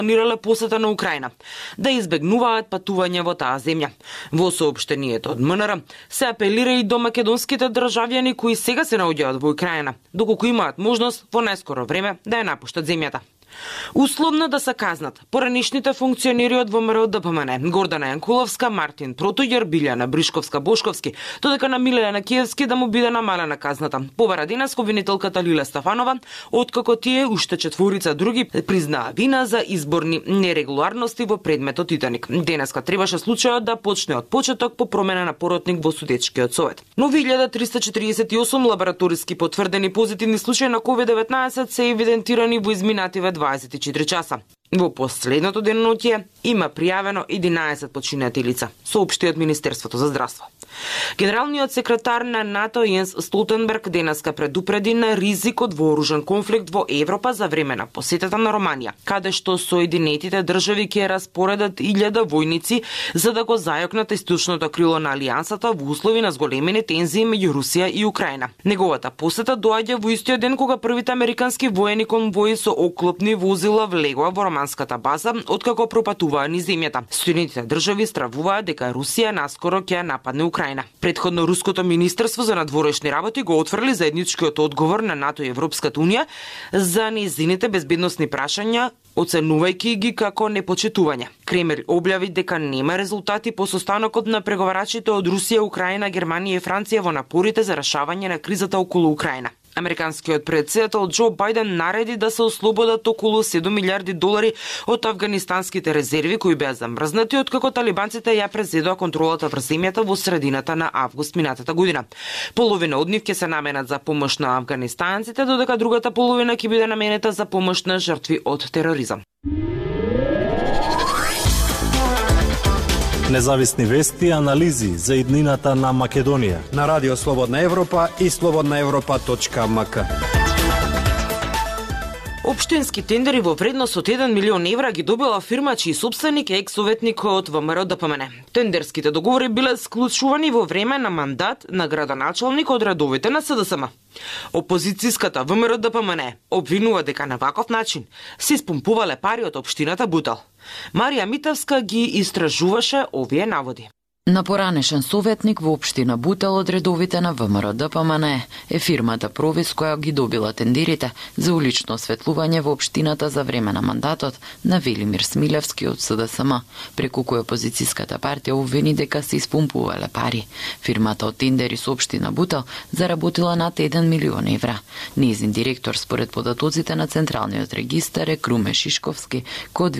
планирале посета на Украина, да избегнуваат патување во таа земја. Во соопштението од МНР се апелира и до македонските државјани кои сега се наоѓаат во Украина, доколку имаат можност во најскоро време да ја напуштат земјата. Условно да се казнат поранишните функционери од ВМРО ДПМН Гордана Јанкуловска, Мартин Протоѓер, Билјана Бришковска-Бошковски, додека на Милена Киевски да му биде намалена казната. Побара денес обвинителката Лиле Стефанова, откако тие уште четворица други признаа вина за изборни нерегуларности во предметот Титаник. Денеска требаше случајот да почне од почеток по промена на поротник во судечкиот совет. Но 1348 лабораториски потврдени позитивни случаи на COVID-19 се евидентирани во изминативе 24 часа. Во последното деноноќие има пријавено 11 починати лица, соопшти од Министерството за здравство. Генералниот секретар на НАТО Јенс Столтенберг денеска предупреди на ризик од вооружен конфликт во Европа за време на посетата на Романија, каде што Соединетите држави ќе распоредат 1000 војници за да го зајакнат источното крило на алијансата во услови на зголемени тензии меѓу Русија и Украина. Неговата посета доаѓа во истиот ден кога првите американски воени конвои со оклопни возила влегоа во романската база откако пропатуваа низ земјата. Соединетите држави стравуваат дека Русија наскоро ќе нападне Украина. Предходно Руското министерство за надворешни работи го отфрли заедничкиот одговор на НАТО и Европската унија за нејзините безбедносни прашања, оценувајќи ги како непочитување. Кремер објави дека нема резултати по состанокот на преговарачите од Русија, Украина, Германија и Франција во напорите за решавање на кризата околу Украина. Американскиот претседател Џо Бајден нареди да се ослободат околу $7 милиарди од афганистанските резерви кои беа замрзнати откако талибанците ја презедоа контролата врз земјата во средината на август минатата година. Половина од нив ќе се наменат за помош на афганистанците, додека другата половина ќе биде наменета за помош на жртви од тероризам. Независни вести и анализи за иднината на Македонија на Радио Слободна Европа и slobodnaevropa.mk. Општински тендери во вредност од 1 милион евра ги добила фирма чиј собственик е екс-советник од ВМРО ДПМН. Тендерските договори биле склучувани во време на мандат на градоначалник од редовите на СДСМ. Опозицијската ВМРО ДПМН обвинува дека на ваков начин се испумпувале пари од општината Бутел. Марија Митевска ги истражуваше овие наводи. На поранешен советник во општина Бутел од редовите на ВМРО ДПМН е фирмата Провис која ги добила тендерите за улично осветлување во општината за време на мандатот на Велимир Смилевски од СДСМ, преку кој опозицијската партија обвини дека се испумпувале пари. Фирмата од тендери со општина Бутел заработила над 1 милион евра. Нејзин директор според податоците на Централниот регистар е Круме Шишковски, кој